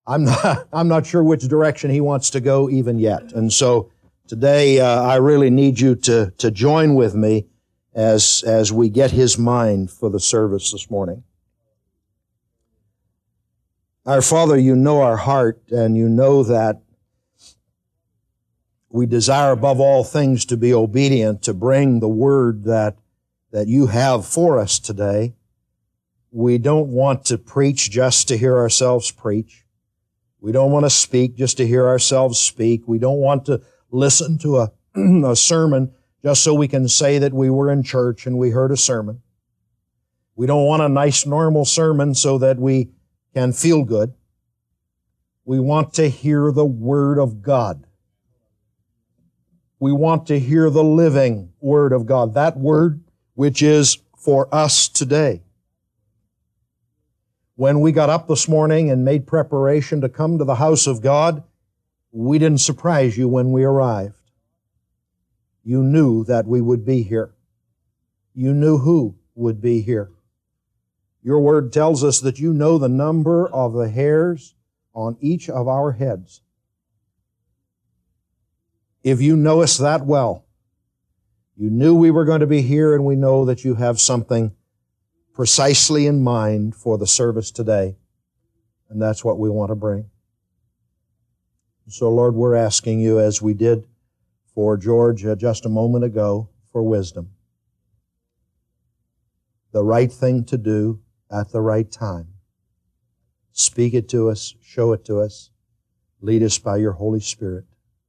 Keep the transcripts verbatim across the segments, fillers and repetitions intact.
I'm not, I'm not sure which direction he wants to go even yet. And so today uh, I really need you to, to join with me as, as we get his mind for the service this morning. Our Father, you know our heart, and you know that we desire above all things to be obedient, to bring the word that, that you have for us today. We don't want to preach just to hear ourselves preach. We don't want to speak just to hear ourselves speak. We don't want to listen to a, a sermon just so we can say that we were in church and we heard a sermon. We don't want a nice normal sermon so that we can feel good. We want to hear the Word of God. We want to hear the living Word of God, that Word which is for us today. When we got up this morning and made preparation to come to the house of God, we didn't surprise you when we arrived. You knew that we would be here. You knew who would be here. Your Word tells us that you know the number of the hairs on each of our heads. If you know us that well, you knew we were going to be here, and we know that you have something precisely in mind for the service today, and that's what we want to bring. So, Lord, we're asking you, as we did for George uh, just a moment ago, for wisdom. The right thing to do at the right time. Speak it to us, show it to us, lead us by your Holy Spirit.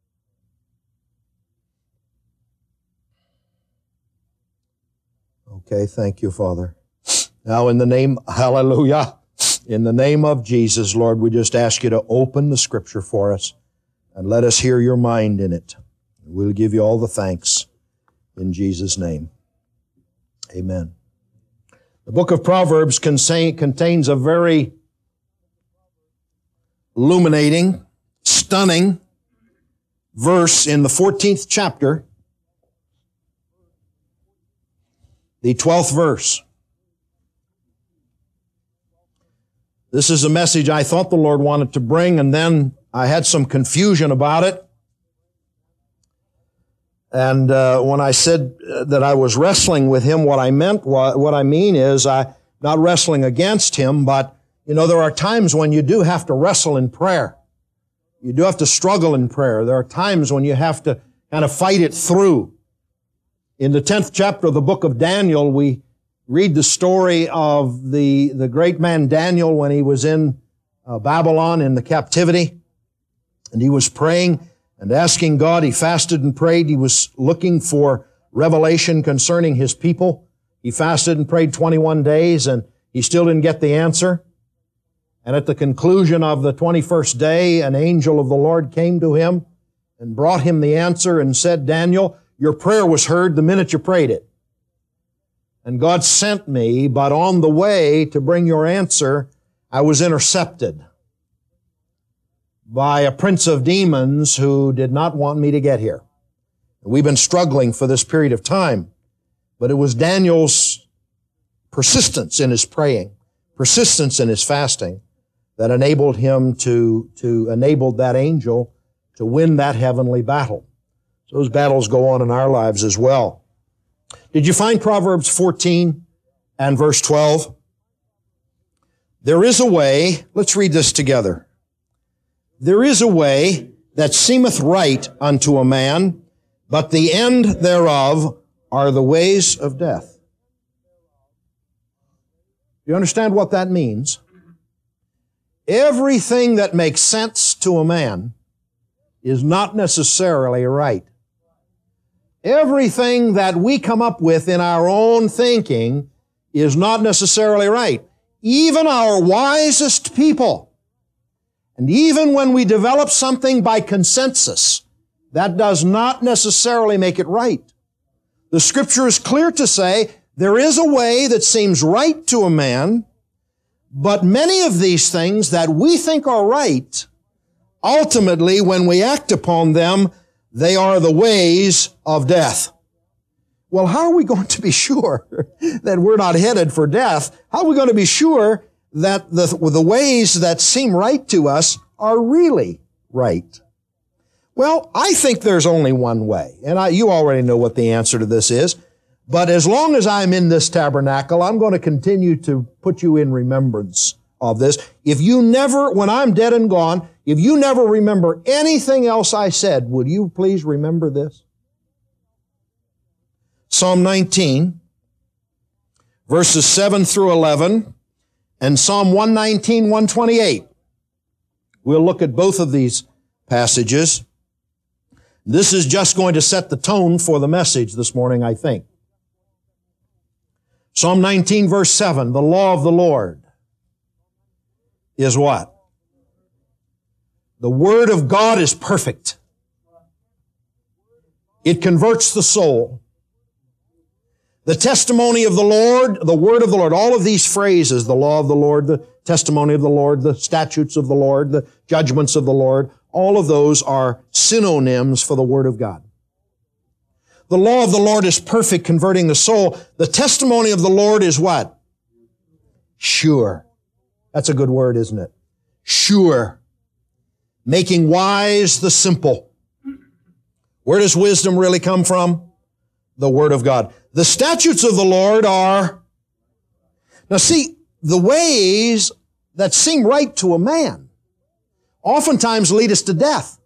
Okay, thank you, Father. Now in the name, hallelujah, in the name of Jesus, Lord, we just ask you to open the Scripture for us and let us hear your mind in it. We'll give you all the thanks in Jesus' name. Amen. The book of Proverbs contains a very illuminating, stunning verse in the fourteenth chapter, the twelfth verse. This is a message I thought the Lord wanted to bring, and then I had some confusion about it. And uh, when I said that I was wrestling with Him, what I meant, what, what I mean is I'm not wrestling against Him, but, you know, there are times when you do have to wrestle in prayer. You do have to struggle in prayer. There are times when you have to kind of fight it through. In the tenth chapter of the book of Daniel, we read the story of the, the great man Daniel when he was in uh, Babylon in the captivity, and he was praying and asking God. He fasted and prayed. He was looking for revelation concerning his people. He fasted and prayed twenty-one days, and he still didn't get the answer. And at the conclusion of the twenty-first day, an angel of the Lord came to him and brought him the answer and said, Daniel, your prayer was heard the minute you prayed it. And God sent me, but on the way to bring your answer, I was intercepted by a prince of demons who did not want me to get here. We've been struggling for this period of time, but it was Daniel's persistence in his praying, persistence in his fasting, that enabled him to, to enable that angel to win that heavenly battle. So those battles go on in our lives as well. Did you find Proverbs fourteen and verse twelve? There is a way, let's read this together. There is a way that seemeth right unto a man, but the end thereof are the ways of death. Do you understand what that means? Everything that makes sense to a man is not necessarily right. Everything that we come up with in our own thinking is not necessarily right. Even our wisest people, and even when we develop something by consensus, that does not necessarily make it right. The Scripture is clear to say there is a way that seems right to a man, but many of these things that we think are right, ultimately, when we act upon them, they are the ways of death. Well, how are we going to be sure that we're not headed for death? How are we going to be sure that the, the ways that seem right to us are really right? Well, I think there's only one way, and I, you already know what the answer to this is. But as long as I'm in this tabernacle, I'm going to continue to put you in remembrance of this. If you never, when I'm dead and gone, if you never remember anything else I said, would you please remember this? Psalm nineteen, verses seven through eleven, and Psalm one nineteen, one twenty-eight. We'll look at both of these passages. This is just going to set the tone for the message this morning, I think. Psalm nineteen, verse seven, the law of the Lord is what? The Word of God is perfect. It converts the soul. The testimony of the Lord, the Word of the Lord, all of these phrases, the law of the Lord, the testimony of the Lord, the statutes of the Lord, the judgments of the Lord, all of those are synonyms for the Word of God. The law of the Lord is perfect, converting the soul. The testimony of the Lord is what? Sure. That's a good word, isn't it? Sure. Making wise the simple. Where does wisdom really come from? The Word of God. The statutes of the Lord are, now see, the ways that seem right to a man oftentimes lead us to death.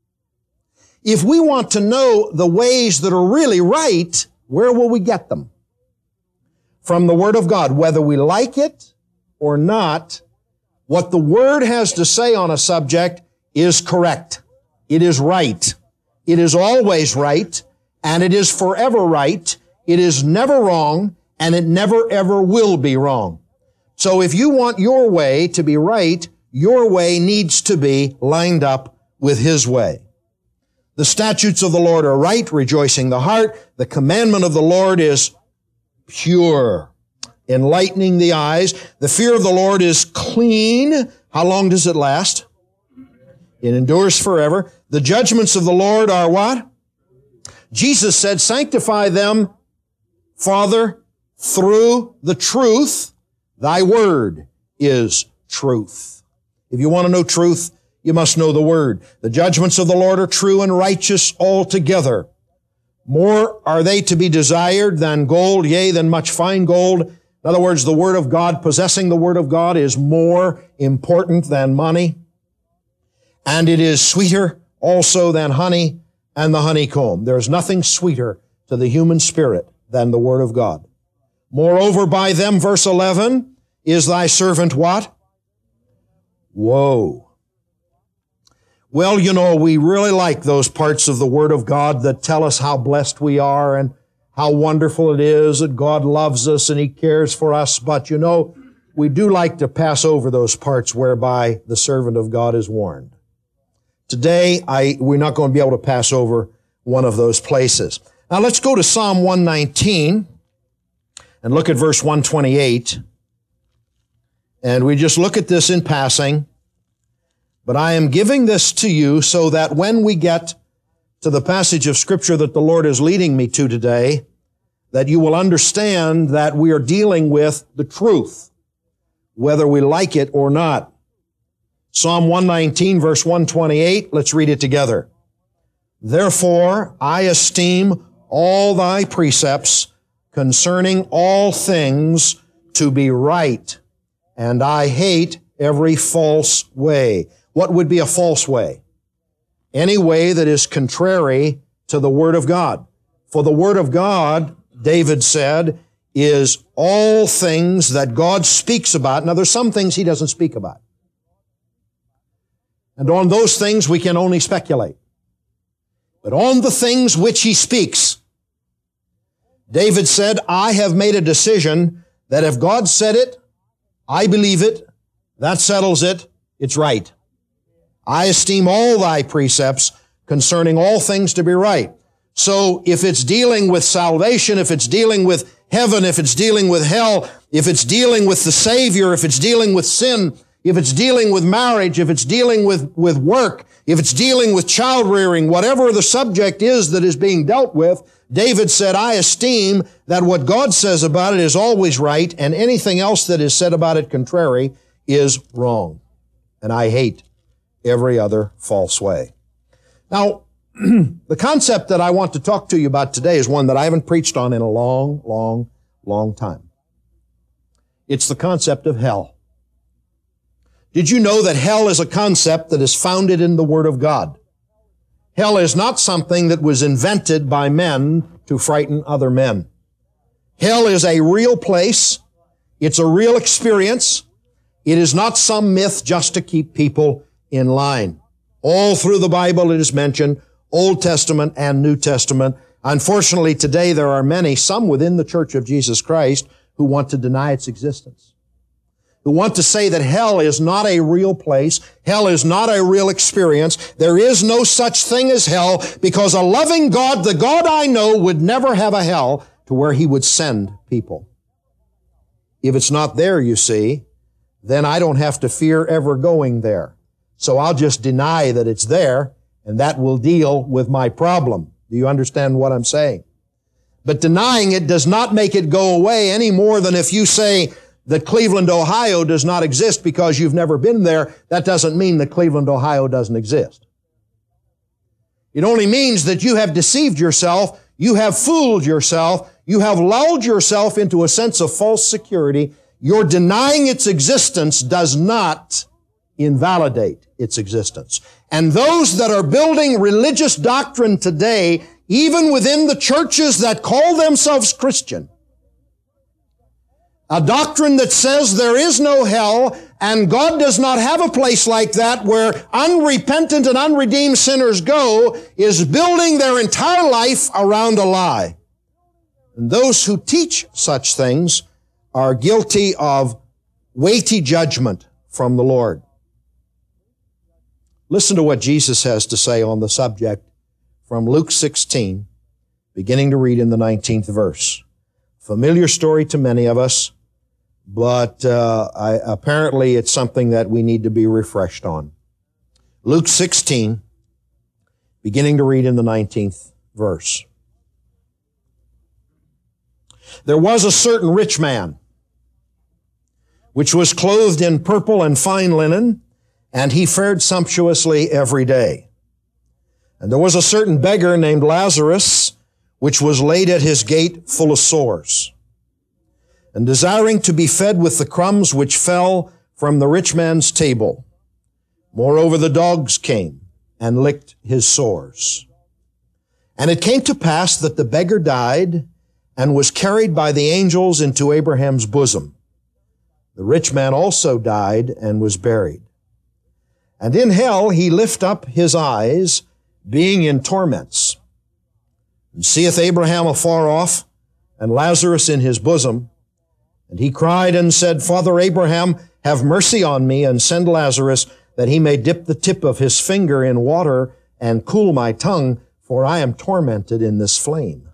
If we want to know the ways that are really right, where will we get them? From the Word of God. Whether we like it or not, what the Word has to say on a subject is correct. It is right. It is always right, and it is forever right. It is never wrong, and it never ever will be wrong. So if you want your way to be right, your way needs to be lined up with His way. The statutes of the Lord are right, rejoicing the heart. The commandment of the Lord is pure, enlightening the eyes. The fear of the Lord is clean. How long does it last? It endures forever. The judgments of the Lord are what? Jesus said, sanctify them, Father, through the truth. Thy word is truth. If you want to know truth, you must know the Word. The judgments of the Lord are true and righteous altogether. More are they to be desired than gold, yea, than much fine gold. In other words, the Word of God, possessing the Word of God is more important than money. And it is sweeter also than honey and the honeycomb. There is nothing sweeter to the human spirit than the Word of God. Moreover, by them, verse eleven, is thy servant what? Whoa. Well, you know, we really like those parts of the Word of God that tell us how blessed we are and how wonderful it is that God loves us and He cares for us. But, you know, we do like to pass over those parts whereby the servant of God is warned. Today, I, we're not going to be able to pass over one of those places. Now, let's go to Psalm one nineteen and look at verse one twenty-eight. And we just look at this in passing. But I am giving this to you so that when we get to the passage of Scripture that the Lord is leading me to today, that you will understand that we are dealing with the truth, whether we like it or not. Psalm one nineteen, verse one twenty-eight, let's read it together. Therefore, I esteem all thy precepts concerning all things to be right, and I hate every false way. What would be a false way? Any way that is contrary to the Word of God. For the Word of God, David said, is all things that God speaks about. Now, there's some things He doesn't speak about. And on those things we can only speculate. But on the things which He speaks, David said, I have made a decision that if God said it, I believe it, that settles it, it's right. I esteem all thy precepts concerning all things to be right. So if it's dealing with salvation, if it's dealing with heaven, if it's dealing with hell, if it's dealing with the Savior, if it's dealing with sin, if it's dealing with marriage, if it's dealing with, with work, if it's dealing with child rearing, whatever the subject is that is being dealt with, David said, I esteem that what God says about it is always right, and anything else that is said about it contrary is wrong. And I hate every other false way. Now, the concept that I want to talk to you about today is one that I haven't preached on in a long, long, long time. It's the concept of hell. Did you know that hell is a concept that is founded in the Word of God? Hell is not something that was invented by men to frighten other men. Hell is a real place. It's a real experience. It is not some myth just to keep people in line. All through the Bible it is mentioned, Old Testament and New Testament. Unfortunately, today there are many, some within the Church of Jesus Christ, who want to deny its existence, who want to say that hell is not a real place, hell is not a real experience, there is no such thing as hell, because a loving God, the God I know, would never have a hell to where He would send people. If it's not there, you see, then I don't have to fear ever going there. So I'll just deny that it's there, and that will deal with my problem. Do you understand what I'm saying? But denying it does not make it go away any more than if you say that Cleveland, Ohio does not exist because you've never been there. That doesn't mean that Cleveland, Ohio doesn't exist. It only means that you have deceived yourself, you have fooled yourself, you have lulled yourself into a sense of false security. Your denying its existence does not invalidate its existence. And those that are building religious doctrine today, even within the churches that call themselves Christian, a doctrine that says there is no hell and God does not have a place like that where unrepentant and unredeemed sinners go, is building their entire life around a lie. And those who teach such things are guilty of weighty judgment from the Lord. Listen to what Jesus has to say on the subject from Luke sixteen, beginning to read in the nineteenth verse. Familiar story to many of us, but uh, I, apparently it's something that we need to be refreshed on. Luke sixteen, beginning to read in the nineteenth verse. There was a certain rich man, which was clothed in purple and fine linen, and he fared sumptuously every day. And there was a certain beggar named Lazarus, which was laid at his gate full of sores, and desiring to be fed with the crumbs which fell from the rich man's table. Moreover, the dogs came and licked his sores. And it came to pass that the beggar died and was carried by the angels into Abraham's bosom. The rich man also died and was buried. And in hell he lift up his eyes, being in torments, and seeth Abraham afar off, and Lazarus in his bosom. And he cried and said, Father Abraham, have mercy on me, and send Lazarus, that he may dip the tip of his finger in water, and cool my tongue, for I am tormented in this flame.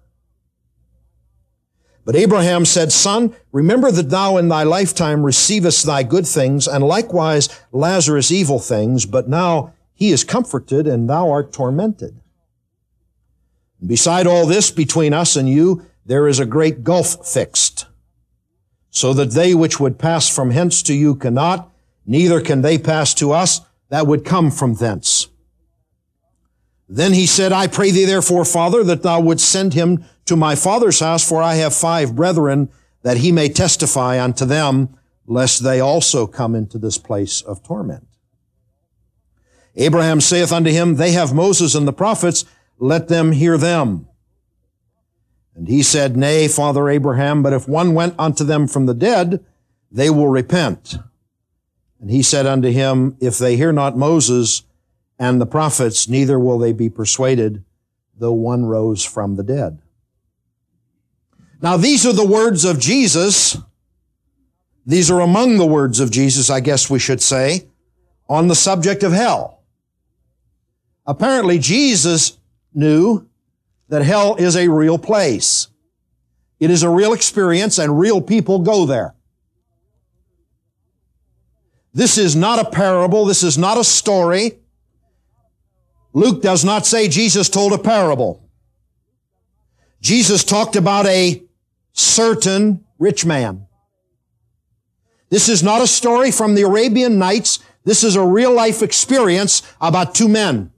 But Abraham said, Son, remember that thou in thy lifetime receivest thy good things, and likewise Lazarus evil things, but now he is comforted, and thou art tormented. And beside all this, between us and you, there is a great gulf fixed, so that they which would pass from hence to you cannot, neither can they pass to us that would come from thence. Then he said, I pray thee therefore, Father, that thou wouldst send him to my father's house, for I have five brethren, that he may testify unto them, lest they also come into this place of torment. Abraham saith unto him, They have Moses and the prophets, let them hear them. And he said, Nay, Father Abraham, but if one went unto them from the dead, they will repent. And he said unto him, If they hear not Moses and the prophets, neither will they be persuaded, though one rose from the dead. Now, these are the words of Jesus. These are among the words of Jesus, I guess we should say, on the subject of hell. Apparently, Jesus knew that hell is a real place. It is a real experience, and real people go there. This is not a parable. This is not a story. Luke does not say Jesus told a parable. Jesus talked about a certain rich man. This is not a story from the Arabian Nights This is a real life experience about two men.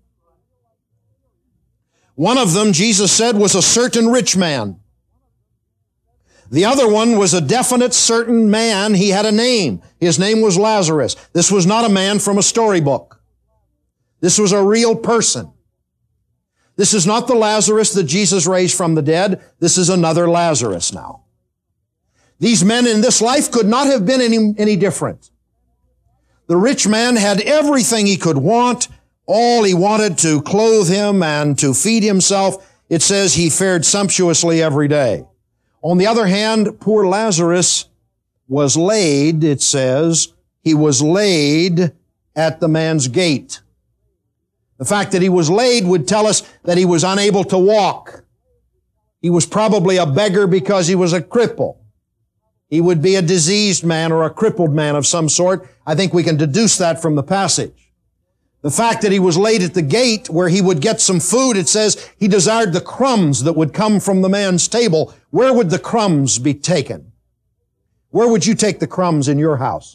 One of them, Jesus said, was a certain rich man. The other one was a definite, certain man. He had a name. His name was Lazarus. This was not a man from a storybook. This was a real person. This is not the Lazarus that Jesus raised from the dead. This is another Lazarus now. These men in this life could not have been any, any different. The rich man had everything he could want, all he wanted to clothe him and to feed himself. It says he fared sumptuously every day. On the other hand, poor Lazarus was laid, it says, he was laid at the man's gate. The fact that he was laid would tell us that he was unable to walk. He was probably a beggar because he was a cripple. He would be a diseased man or a crippled man of some sort. I think we can deduce that from the passage. The fact that he was laid at the gate where he would get some food, it says he desired the crumbs that would come from the man's table. Where would the crumbs be taken? Where would you take the crumbs in your house?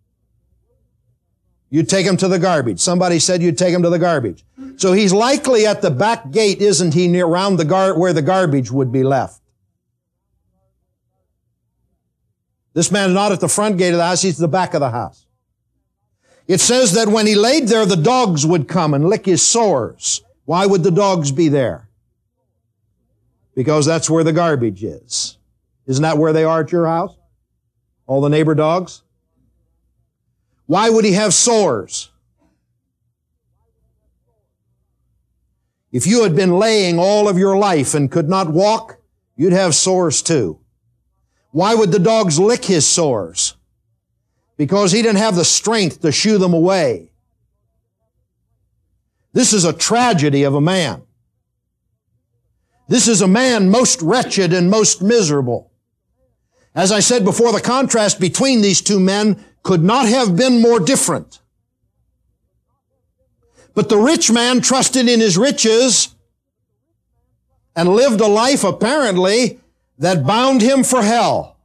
You'd take them to the garbage. Somebody said you'd take them to the garbage. So he's likely at the back gate, isn't he, near around the gar- where the garbage would be left. This man's not at the front gate of the house, he's at the back of the house. It says that when he laid there, the dogs would come and lick his sores. Why would the dogs be there? Because that's where the garbage is. Isn't that where they are at your house? All the neighbor dogs? Why would he have sores? If you had been laying all of your life and could not walk, you'd have sores too. Why would the dogs lick his sores? Because he didn't have the strength to shoo them away. This is a tragedy of a man. This is a man most wretched and most miserable. As I said before, the contrast between these two men could not have been more different. But the rich man trusted in his riches and lived a life, apparently, that bound him for hell.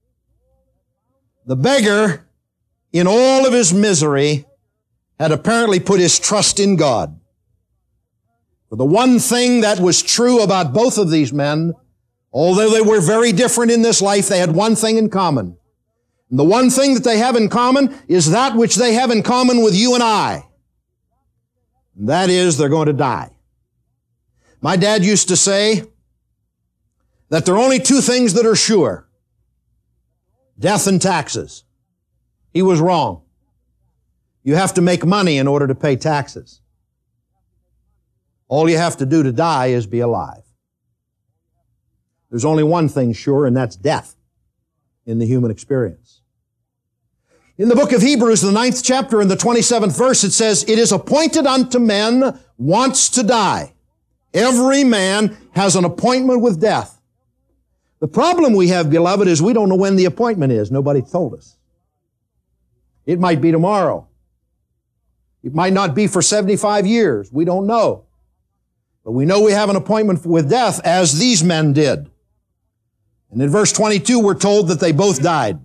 The beggar, in all of his misery, had apparently put his trust in God. For the one thing that was true about both of these men, although they were very different in this life, they had one thing in common. And the one thing that they have in common is that which they have in common with you and I. And that is, they're going to die. My dad used to say that there are only two things that are sure: death and taxes. He was wrong. You have to make money in order to pay taxes. All you have to do to die is be alive. There's only one thing sure, and that's death in the human experience. In the book of Hebrews, the ninth chapter and the twenty-seventh verse, it says, "It is appointed unto men once to die. Every man has an appointment with death." The problem we have, beloved, is we don't know when the appointment is. Nobody told us. It might be tomorrow. It might not be for seventy-five years. We don't know. But we know we have an appointment with death, as these men did. And in verse twenty-two, we're told that they both died.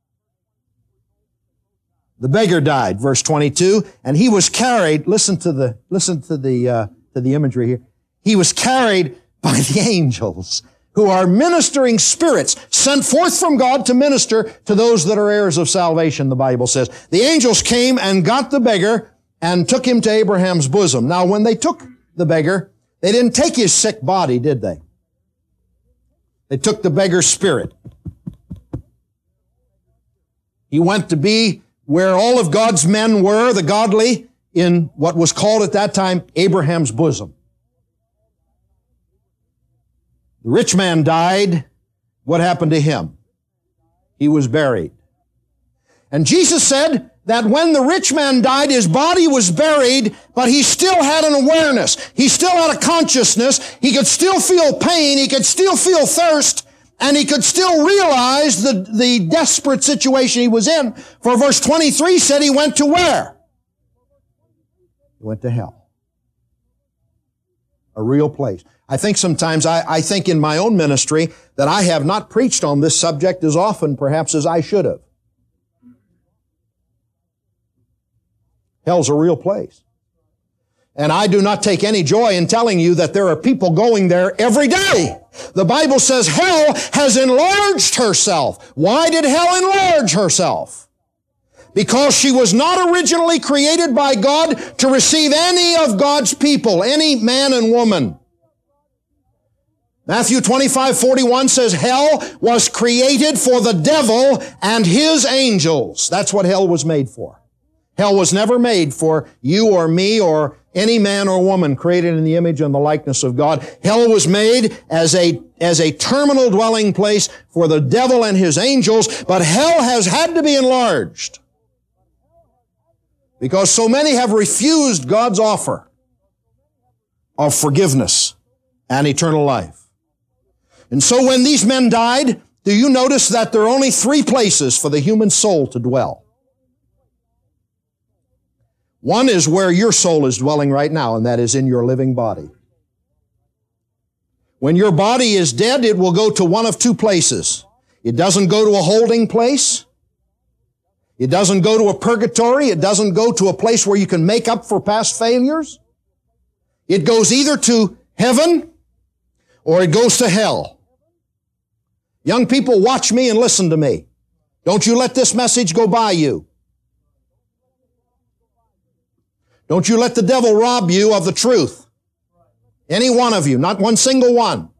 The beggar died, verse twenty-two, and he was carried, listen to the, listen to the, uh, to the imagery here. He was carried by the angels, who are ministering spirits sent forth from God to minister to those that are heirs of salvation, the Bible says. The angels came and got the beggar and took him to Abraham's bosom. Now, when they took the beggar, they didn't take his sick body, did they? They took the beggar's spirit. He went to be where all of God's men were, the godly, in what was called at that time Abraham's bosom. The rich man died. What happened to him? He was buried. And Jesus said that when the rich man died, his body was buried, but he still had an awareness. He still had a consciousness. He could still feel pain. He could still feel thirst. And he could still realize the, the desperate situation he was in. For verse twenty-three said he went to where? He went to hell. A real place. I think sometimes, I, I think in my own ministry, that I have not preached on this subject as often perhaps as I should have. Hell's a real place. And I do not take any joy in telling you that there are people going there every day. The Bible says hell has enlarged herself. Why did hell enlarge herself? Because she was not originally created by God to receive any of God's people, any man and woman. Matthew twenty-five forty-one says hell was created for the devil and his angels. That's what hell was made for. Hell was never made for you or me or any man or woman created in the image and the likeness of God. Hell was made as a, as a terminal dwelling place for the devil and his angels, but hell has had to be enlarged because so many have refused God's offer of forgiveness and eternal life. And so when these men died, do you notice that there are only three places for the human soul to dwell? One is where your soul is dwelling right now, and that is in your living body. When your body is dead, it will go to one of two places. It doesn't go to a holding place. It doesn't go to a purgatory. It doesn't go to a place where you can make up for past failures. It goes either to heaven or it goes to hell. Young people, watch me and listen to me. Don't you let this message go by you. Don't you let the devil rob you of the truth. Any one of you, not one single one.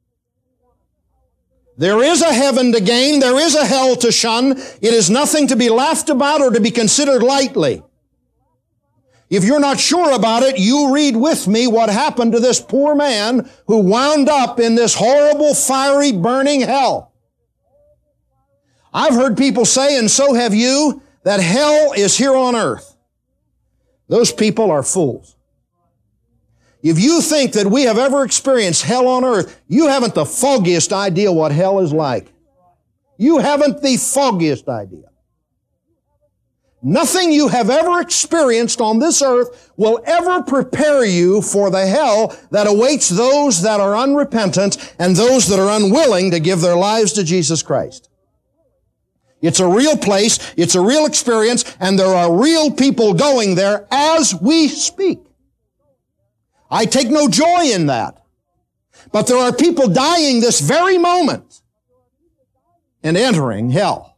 There is a heaven to gain. There is a hell to shun. It is nothing to be laughed about or to be considered lightly. If you're not sure about it, you read with me what happened to this poor man who wound up in this horrible, fiery, burning hell. I've heard people say, and so have you, that hell is here on earth. Those people are fools. If you think that we have ever experienced hell on earth, you haven't the foggiest idea what hell is like. You haven't the foggiest idea. Nothing you have ever experienced on this earth will ever prepare you for the hell that awaits those that are unrepentant and those that are unwilling to give their lives to Jesus Christ. It's a real place, it's a real experience, and there are real people going there as we speak. I take no joy in that. But there are people dying this very moment and entering hell.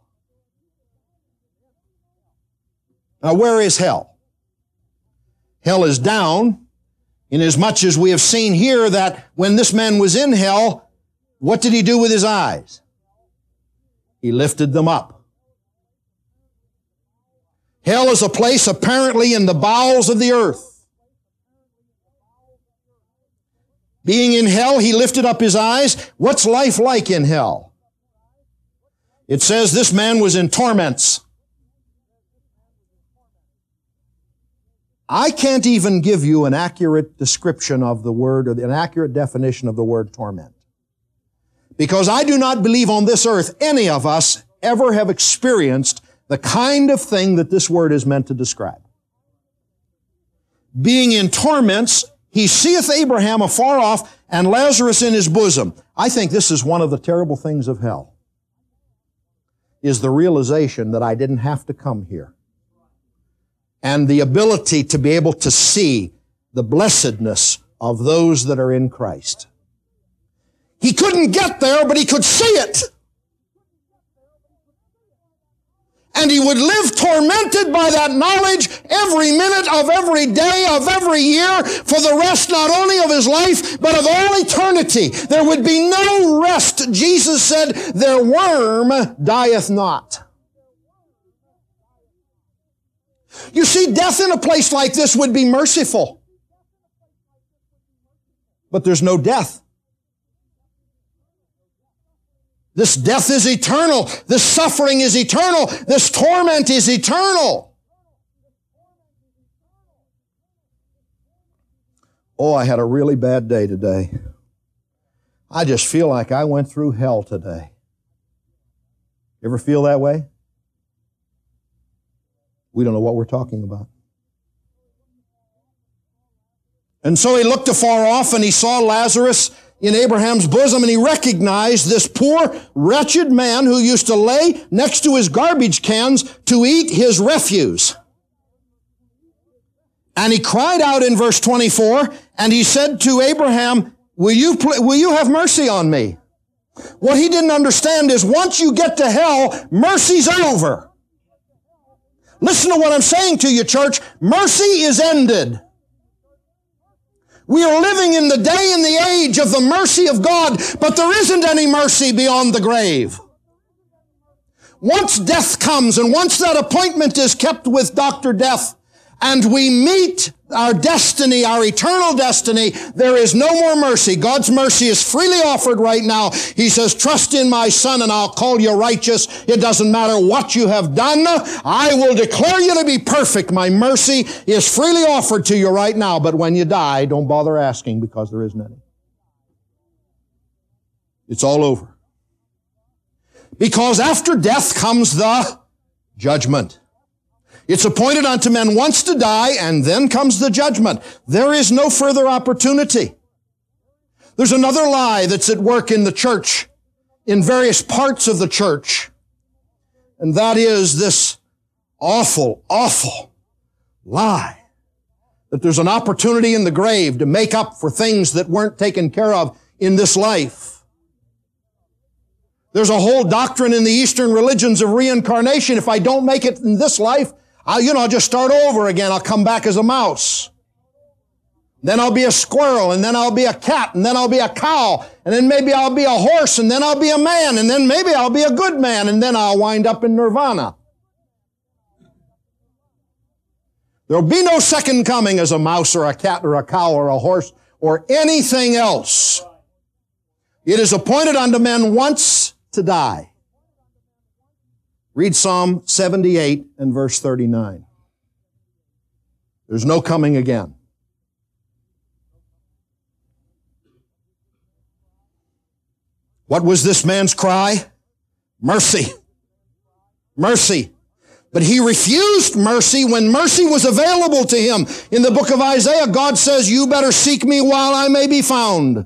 Now, where is hell? Hell is down, inasmuch as we have seen here that when this man was in hell, what did he do with his eyes? He lifted them up. Hell is a place apparently in the bowels of the earth. Being in hell, he lifted up his eyes. What's life like in hell? It says this man was in torments. I can't even give you an accurate description of the word or an accurate definition of the word torment. Because I do not believe on this earth any of us ever have experienced the kind of thing that this word is meant to describe. Being in torments, he seeth Abraham afar off and Lazarus in his bosom. I think this is one of the terrible things of hell, is the realization that I didn't have to come here. And the ability to be able to see the blessedness of those that are in Christ. He couldn't get there, but he could see it. And he would live tormented by that knowledge every minute of every day of every year for the rest not only of his life, but of all eternity. There would be no rest. Jesus said, their worm dieth not. You see, death in a place like this would be merciful. But there's no death. This death is eternal. This suffering is eternal. This torment is eternal. Oh, I had a really bad day today. I just feel like I went through hell today. Ever feel that way? We don't know what we're talking about. And so he looked afar off and he saw Lazarus in Abraham's bosom, and he recognized this poor, wretched man who used to lay next to his garbage cans to eat his refuse. And he cried out in verse twenty-four, and he said to Abraham, will you, will you have mercy on me? What he didn't understand is once you get to hell, mercy's over. Listen to what I'm saying to you, church. Mercy is ended. We are living in the day and the age of the mercy of God, but there isn't any mercy beyond the grave. Once death comes, and once that appointment is kept with Doctor Death, and we meet our destiny, our eternal destiny, there is no more mercy. God's mercy is freely offered right now. He says, trust in my Son and I'll call you righteous. It doesn't matter what you have done. I will declare you to be perfect. My mercy is freely offered to you right now. But when you die, don't bother asking because there isn't any. It's all over. Because after death comes the judgment. It's appointed unto men once to die, and then comes the judgment. There is no further opportunity. There's another lie that's at work in the church, in various parts of the church, and that is this awful, awful lie that there's an opportunity in the grave to make up for things that weren't taken care of in this life. There's a whole doctrine in the Eastern religions of reincarnation. If I don't make it in this life, I'll, you know, I'll just start over again. I'll come back as a mouse. Then I'll be a squirrel, and then I'll be a cat, and then I'll be a cow, and then maybe I'll be a horse, and then I'll be a man, and then maybe I'll be a good man, and then I'll wind up in nirvana. There'll be no second coming as a mouse or a cat or a cow or a horse or anything else. It is appointed unto men once to die. Read Psalm seventy-eight and verse thirty-nine. There's no coming again. What was this man's cry? Mercy. Mercy. But he refused mercy when mercy was available to him. In the book of Isaiah, God says, you better seek me while I may be found.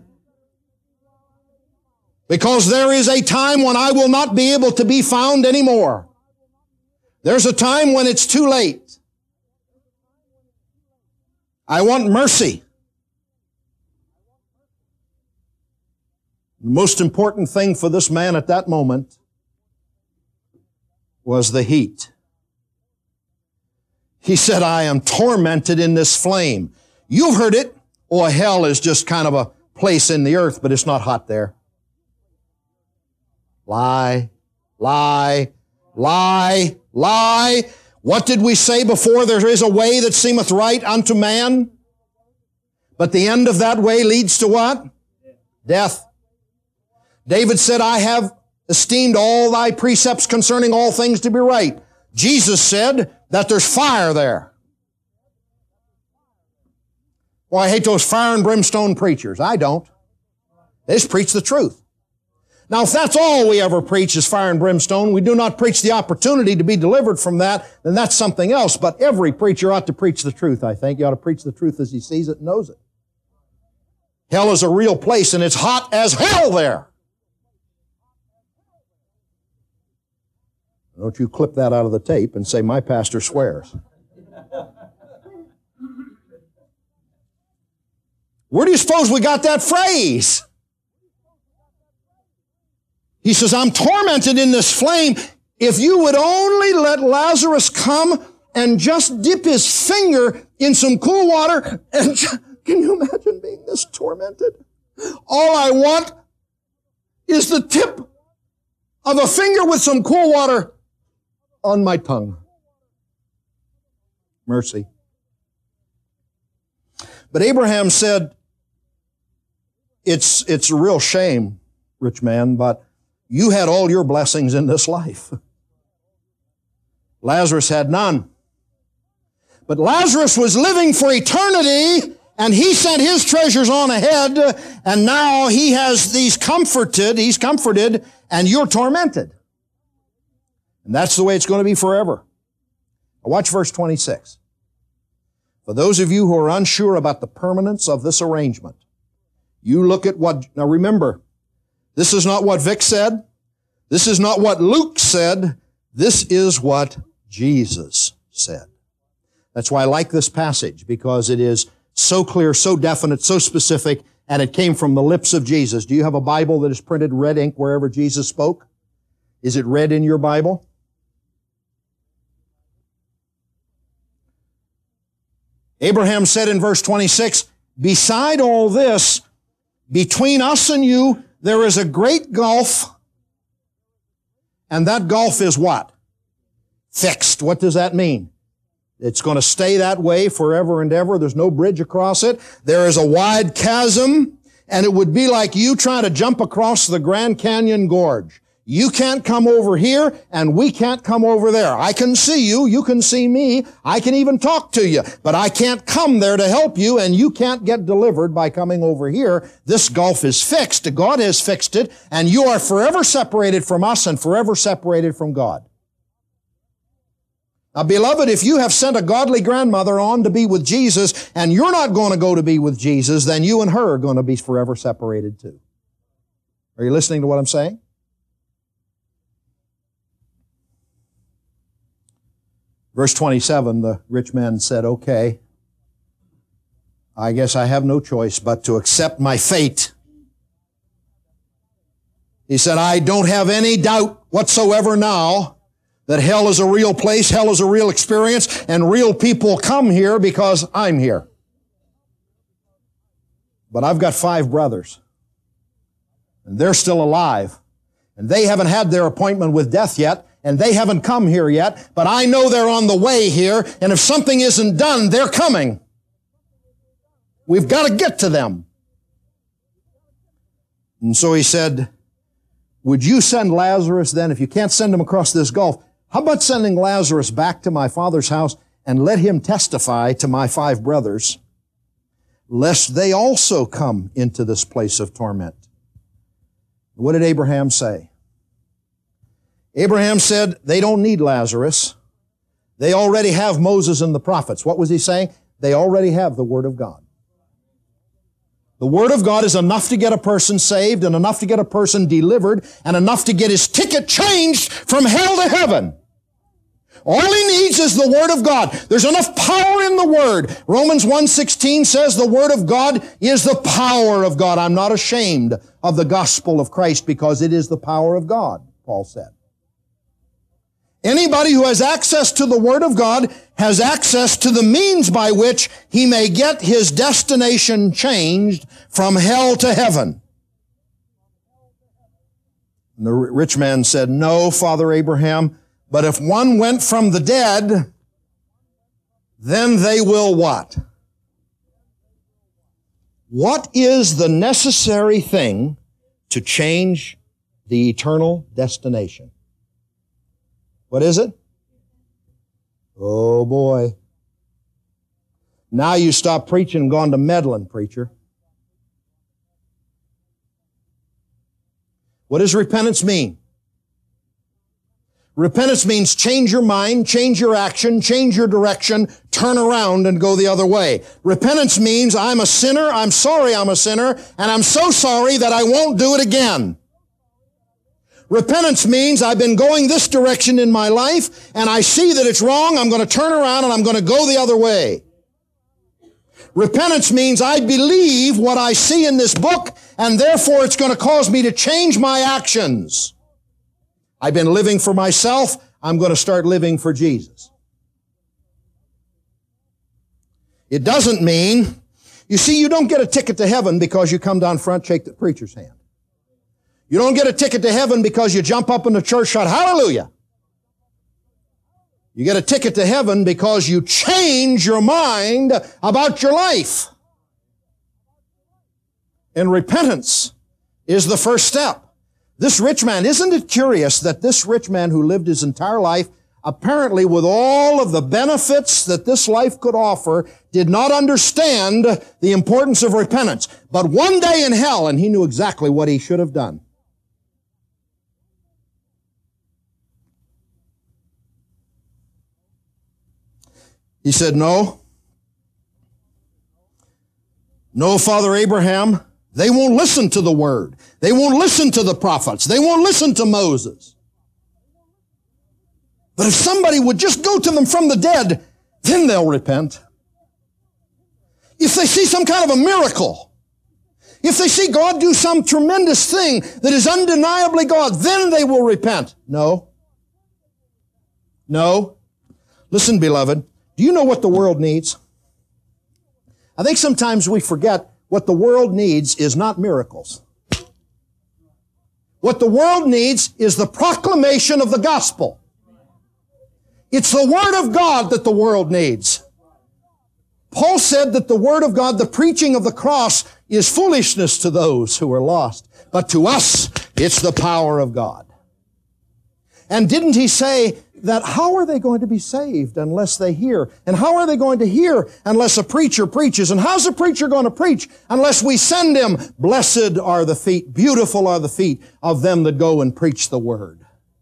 Because there is a time when I will not be able to be found anymore. There's a time when it's too late. I want mercy. The most important thing for this man at that moment was the heat. He said, I am tormented in this flame. You've heard it. Oh, hell is just kind of a place in the earth, but it's not hot there. Lie, lie, lie, lie. What did we say before? There is a way that seemeth right unto man, but the end of that way leads to what? Death. David said, I have esteemed all thy precepts concerning all things to be right. Jesus said that there's fire there. Well, I hate those fire and brimstone preachers. I don't. They just preach the truth. Now, if that's all we ever preach is fire and brimstone, we do not preach the opportunity to be delivered from that, then that's something else. But every preacher ought to preach the truth, I think. You ought to preach the truth as he sees it and knows it. Hell is a real place, and it's hot as hell there. Don't you clip that out of the tape and say, my pastor swears. Where do you suppose we got that phrase? He says, I'm tormented in this flame. If you would only let Lazarus come and just dip his finger in some cool water, and just, can you imagine being this tormented? All I want is the tip of a finger with some cool water on my tongue. Mercy. But Abraham said, it's, it's a real shame, rich man, but you had all your blessings in this life. Lazarus had none. But Lazarus was living for eternity, and he sent his treasures on ahead, and now he has these comforted, he's comforted, and you're tormented. And that's the way it's going to be forever. Now watch verse twenty-six. For those of you who are unsure about the permanence of this arrangement, you look at what, now remember, this is not what Vic said. This is not what Luke said. This is what Jesus said. That's why I like this passage, because it is so clear, so definite, so specific, and it came from the lips of Jesus. Do you have a Bible that is printed red ink wherever Jesus spoke? Is it red in your Bible? Abraham said in verse twenty-six, beside all this, between us and you, there is a great gulf, and that gulf is what? Fixed. What does that mean? It's going to stay that way forever and ever. There's no bridge across it. There is a wide chasm, and it would be like you trying to jump across the Grand Canyon Gorge. You can't come over here, and we can't come over there. I can see you, you can see me, I can even talk to you, but I can't come there to help you, and you can't get delivered by coming over here. This gulf is fixed. God has fixed it, and you are forever separated from us and forever separated from God. Now, beloved, if you have sent a godly grandmother on to be with Jesus, and you're not going to go to be with Jesus, then you and her are going to be forever separated too. Are you listening to what I'm saying? Verse twenty-seven, the rich man said, okay, I guess I have no choice but to accept my fate. He said, I don't have any doubt whatsoever now that hell is a real place, hell is a real experience, and real people come here because I'm here. But I've got five brothers, and they're still alive, and they haven't had their appointment with death yet, and they haven't come here yet, but I know they're on the way here, and if something isn't done, they're coming. We've got to get to them. And so he said, would you send Lazarus then, if you can't send him across this gulf, how about sending Lazarus back to my father's house and let him testify to my five brothers, lest they also come into this place of torment? What did Abraham say? Abraham said, they don't need Lazarus. They already have Moses and the prophets. What was he saying? They already have the Word of God. The Word of God is enough to get a person saved and enough to get a person delivered and enough to get his ticket changed from hell to heaven. All he needs is the Word of God. There's enough power in the Word. Romans one sixteen says the Word of God is the power of God. I'm not ashamed of the gospel of Christ because it is the power of God, Paul said. Anybody who has access to the Word of God has access to the means by which he may get his destination changed from hell to heaven. And the rich man said, no, Father Abraham, but if one went from the dead, then they will what? What is the necessary thing to change the eternal destination? What is it? Oh boy. Now you stop preaching and gone to meddling, preacher. What does repentance mean? Repentance means change your mind, change your action, change your direction, turn around and go the other way. Repentance means I'm a sinner, I'm sorry I'm a sinner, and I'm so sorry that I won't do it again. Repentance means I've been going this direction in my life, and I see that it's wrong, I'm going to turn around and I'm going to go the other way. Repentance means I believe what I see in this book, and therefore it's going to cause me to change my actions. I've been living for myself, I'm going to start living for Jesus. It doesn't mean, you see, you don't get a ticket to heaven because you come down front, shake the preacher's hand. You don't get a ticket to heaven because you jump up in the church, shout hallelujah. You get a ticket to heaven because you change your mind about your life. And repentance is the first step. This rich man, isn't it curious that this rich man who lived his entire life, apparently with all of the benefits that this life could offer, did not understand the importance of repentance. But one day in hell, and he knew exactly what he should have done. He said, no. No, Father Abraham, they won't listen to the Word. They won't listen to the prophets. They won't listen to Moses. But if somebody would just go to them from the dead, then they'll repent. If they see some kind of a miracle, if they see God do some tremendous thing that is undeniably God, then they will repent. No. No. Listen, beloved, do you know what the world needs? I think sometimes we forget what the world needs is not miracles. What the world needs is the proclamation of the gospel. It's the Word of God that the world needs. Paul said that the Word of God, the preaching of the cross, is foolishness to those who are lost. But to us, it's the power of God. And didn't he say that how are they going to be saved unless they hear? And how are they going to hear unless a preacher preaches? And how's a preacher going to preach unless we send him? Blessed are the feet, beautiful are the feet of them that go and preach the Word.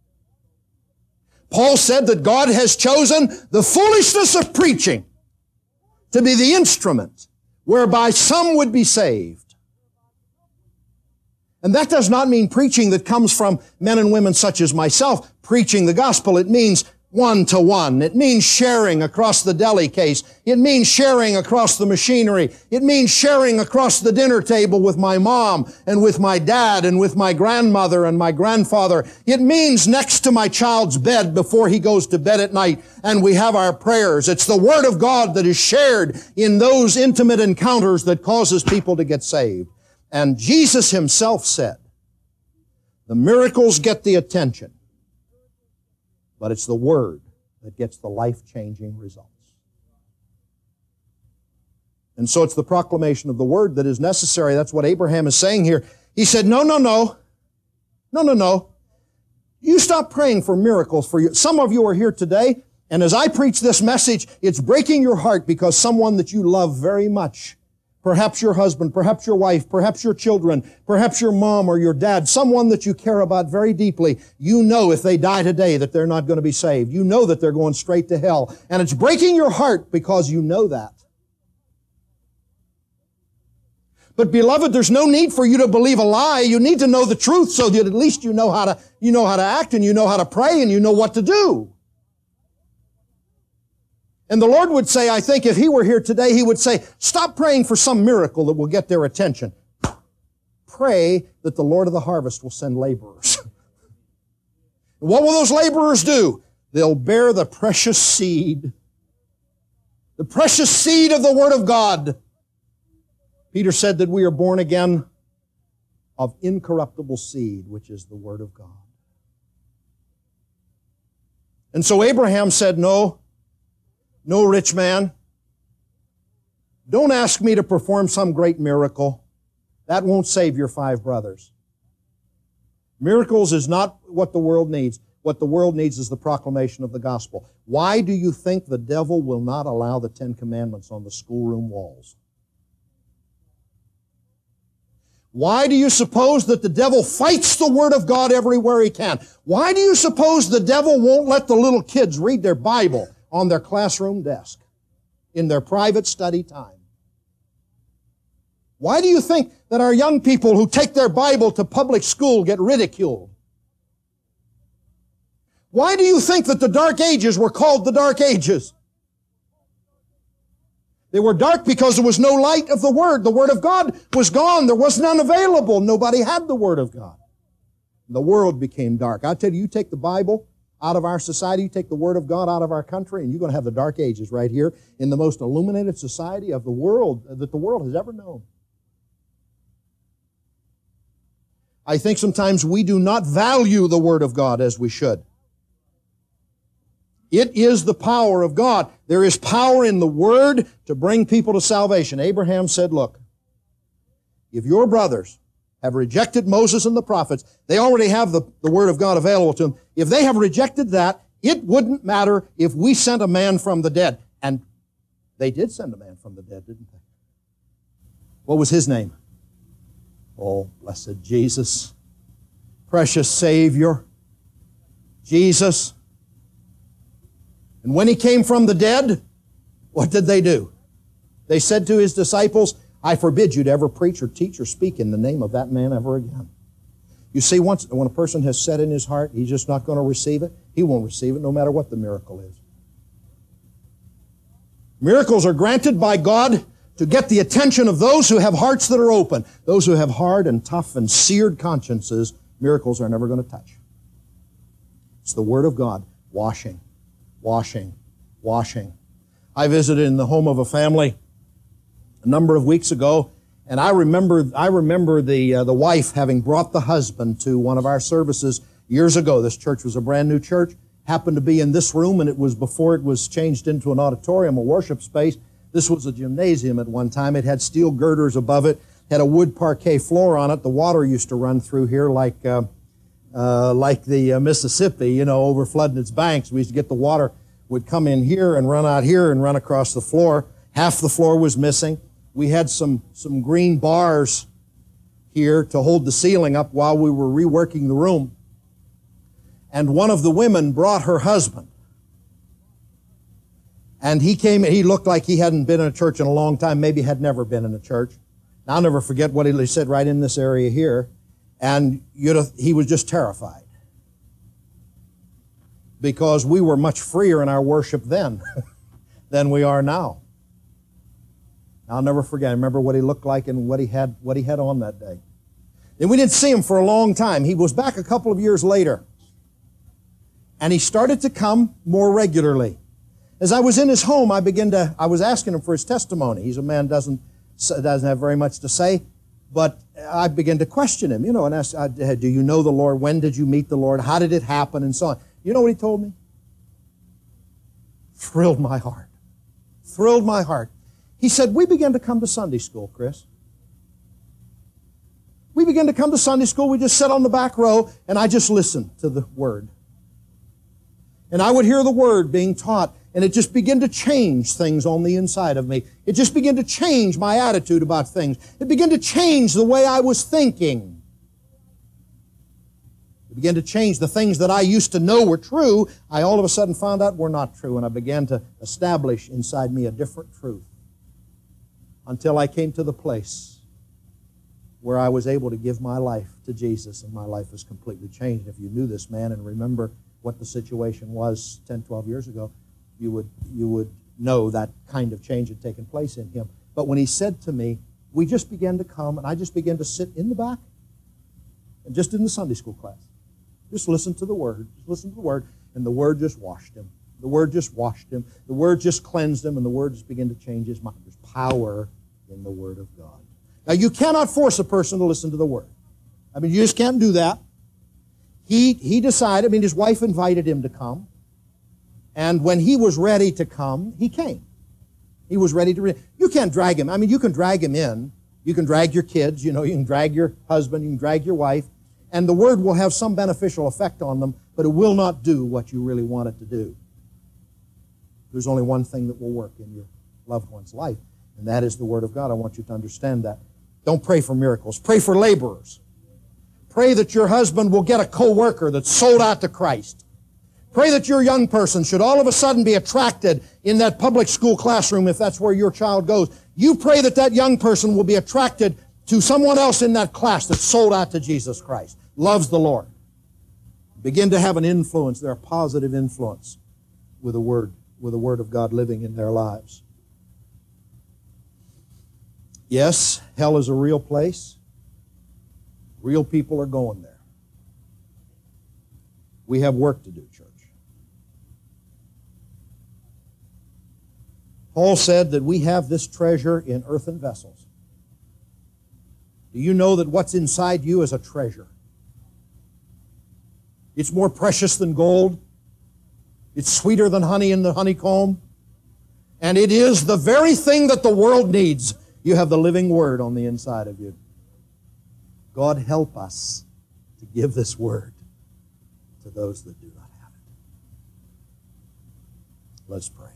Paul said that God has chosen the foolishness of preaching to be the instrument whereby some would be saved. And that does not mean preaching that comes from men and women such as myself, preaching the gospel. It means one to one. It means sharing across the deli case. It means sharing across the machinery. It means sharing across the dinner table with my mom and with my dad and with my grandmother and my grandfather. It means next to my child's bed before he goes to bed at night and we have our prayers. It's the Word of God that is shared in those intimate encounters that causes people to get saved. And Jesus himself said, the miracles get the attention, but it's the Word that gets the life-changing results. And so it's the proclamation of the Word that is necessary. That's what Abraham is saying here. He said, no, no, no. No, no, no. You stop praying for miracles for you. Some of you are here today, and as I preach this message, it's breaking your heart because someone that you love very much, perhaps your husband, perhaps your wife, perhaps your children, perhaps your mom or your dad, someone that you care about very deeply, you know if they die today that they're not going to be saved. You know that they're going straight to hell. And it's breaking your heart because you know that. But beloved, there's no need for you to believe a lie. You need to know the truth so that at least you know how to, you know how to act and you know how to pray and you know what to do. And the Lord would say, I think if He were here today, He would say, stop praying for some miracle that will get their attention. Pray that the Lord of the harvest will send laborers. What will those laborers do? They'll bear the precious seed. The precious seed of the Word of God. Peter said that we are born again of incorruptible seed, which is the Word of God. And so Abraham said, no, No, rich man, don't ask me to perform some great miracle. That won't save your five brothers. Miracles is not what the world needs. What the world needs is the proclamation of the gospel. Why do you think the devil will not allow the Ten Commandments on the schoolroom walls? Why do you suppose that the devil fights the Word of God everywhere he can? Why do you suppose the devil won't let the little kids read their Bible on their classroom desk, in their private study time? Why do you think that our young people who take their Bible to public school get ridiculed? Why do you think that the Dark Ages were called the Dark Ages? They were dark because there was no light of the Word. The Word of God was gone. There was none available. Nobody had the Word of God. The world became dark. I tell you, you take the Bible out of our society, you take the Word of God out of our country, and you're going to have the Dark Ages right here in the most illuminated society of the world that the world has ever known. I think sometimes we do not value the Word of God as we should. It is the power of God. There is power in the Word to bring people to salvation. Abraham said, look, if your brothers have rejected Moses and the prophets, they already have the, the Word of God available to them. If they have rejected that, it wouldn't matter if we sent a man from the dead. And they did send a man from the dead, didn't they? What was his name? Oh, blessed Jesus, precious Savior, Jesus. And when He came from the dead, what did they do? They said to His disciples, I forbid you to ever preach or teach or speak in the name of that man ever again. You see, once when a person has said in his heart he's just not going to receive it, he won't receive it no matter what the miracle is. Miracles are granted by God to get the attention of those who have hearts that are open. Those who have hard and tough and seared consciences, miracles are never going to touch. It's the Word of God. Washing, washing, washing. I visited in the home of a family a number of weeks ago, and I remember I remember the uh, the wife having brought the husband to one of our services years ago. This church was a brand new church, happened to be in this room, and it was before it was changed into an auditorium, a worship space. This was a gymnasium at one time. It had steel girders above it, had a wood parquet floor on it. The water used to run through here like uh, uh, like the uh, Mississippi, you know, over flooding its banks. We used to get the water would come in here and run out here and run across the floor. Half the floor was missing. We had some, some green bars here to hold the ceiling up while we were reworking the room. And one of the women brought her husband. And he came, he looked like he hadn't been in a church in a long time, maybe had never been in a church. I'll never forget what he said right in this area here. And you'd have, he was just terrified. Because we were much freer in our worship then than we are now. I'll never forget. I remember what he looked like and what he had, what he had on that day. And we didn't see him for a long time. He was back a couple of years later. And he started to come more regularly. As I was in his home, I began to, I was asking him for his testimony. He's a man doesn't doesn't have very much to say, but I began to question him, you know, and ask, do you know the Lord? When did you meet the Lord? How did it happen? And so on. You know what he told me? Thrilled my heart. Thrilled my heart. He said, we began to come to Sunday school, Chris. We began to come to Sunday school. We just sat on the back row, and I just listened to the Word. And I would hear the Word being taught, and it just began to change things on the inside of me. It just began to change my attitude about things. It began to change the way I was thinking. It began to change the things that I used to know were true. I all of a sudden found out were not true, and I began to establish inside me a different truth until I came to the place where I was able to give my life to Jesus, and my life was completely changed. If you knew this man and remember what the situation was ten, twelve years ago, you would, you would know that kind of change had taken place in him. But when he said to me, we just began to come, and I just began to sit in the back, and just in the Sunday school class. Just listen to the Word. Just listen to the Word, and the Word just washed him. The Word just washed him. The Word just cleansed him, and the Word just began to change his mind. There's power in the Word of God. Now, you cannot force a person to listen to the Word. I mean, you just can't do that. He, he decided, I mean, his wife invited him to come. And when he was ready to come, he came. He was ready to read. You can't drag him. I mean, you can drag him in. You can drag your kids, you know, you can drag your husband, you can drag your wife, and the Word will have some beneficial effect on them, but it will not do what you really want it to do. There's only one thing that will work in your loved one's life, and that is the Word of God. I want you to understand that. Don't pray for miracles. Pray for laborers. Pray that your husband will get a co-worker that's sold out to Christ. Pray that your young person should all of a sudden be attracted in that public school classroom, if that's where your child goes. You pray that that young person will be attracted to someone else in that class that's sold out to Jesus Christ, loves the Lord. Begin to have an influence, their positive influence with the Word, with the Word of God living in their lives. Yes, hell is a real place. Real people are going there. We have work to do, church. Paul said that we have this treasure in earthen vessels. Do you know that what's inside you is a treasure? It's more precious than gold. It's sweeter than honey in the honeycomb. And it is the very thing that the world needs. You have the living Word on the inside of you. God help us to give this Word to those that do not have it. Let's pray.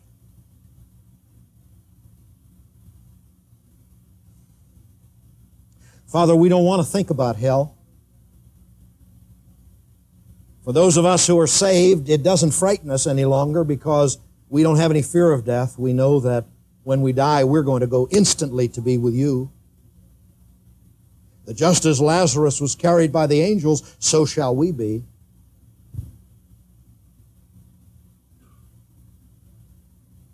Father, we don't want to think about hell. For those of us who are saved, it doesn't frighten us any longer because we don't have any fear of death. We know that when we die, we're going to go instantly to be with you. That just as Lazarus was carried by the angels, so shall we be.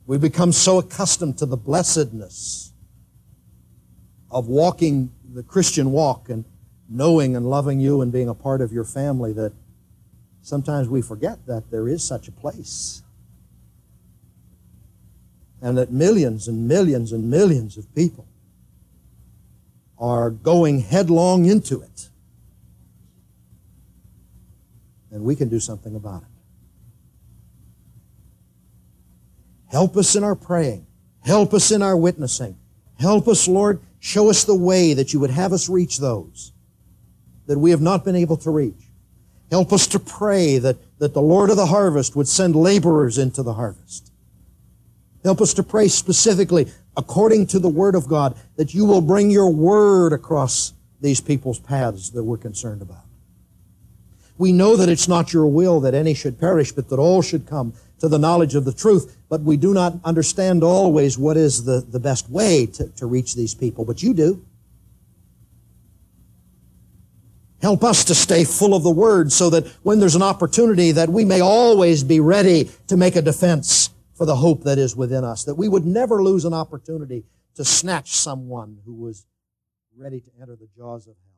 We become so accustomed to the blessedness of walking the Christian walk and knowing and loving you and being a part of your family that sometimes we forget that there is such a place. And that millions and millions and millions of people are going headlong into it. And we can do something about it. Help us in our praying. Help us in our witnessing. Help us, Lord, show us the way that you would have us reach those that we have not been able to reach. Help us to pray that, that the Lord of the harvest would send laborers into the harvest. Help us to pray specifically, according to the Word of God, that you will bring your Word across these people's paths that we're concerned about. We know that it's not your will that any should perish, but that all should come to the knowledge of the truth. But we do not understand always what is the, the best way to, to reach these people. But you do. Help us to stay full of the Word so that when there's an opportunity that we may always be ready to make a defense for the hope that is within us, that we would never lose an opportunity to snatch someone who was ready to enter the jaws of hell.